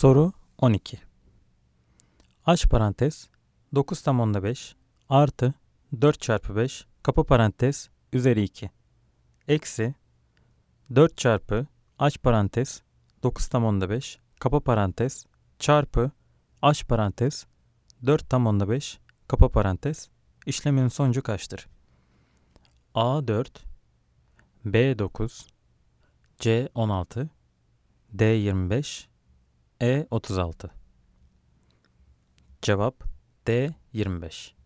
Soru 12. Aç parantez 9 tam onda 5 artı 4 çarpı 5 kapı parantez üzeri 2 eksi 4 çarpı aç parantez 9 tam onda 5 kapı parantez çarpı aç parantez 4 tam onda 5 kapı parantez işlemin sonucu kaçtır? A 4, B 9, C 16, D 25, E 36. Cevap D 25.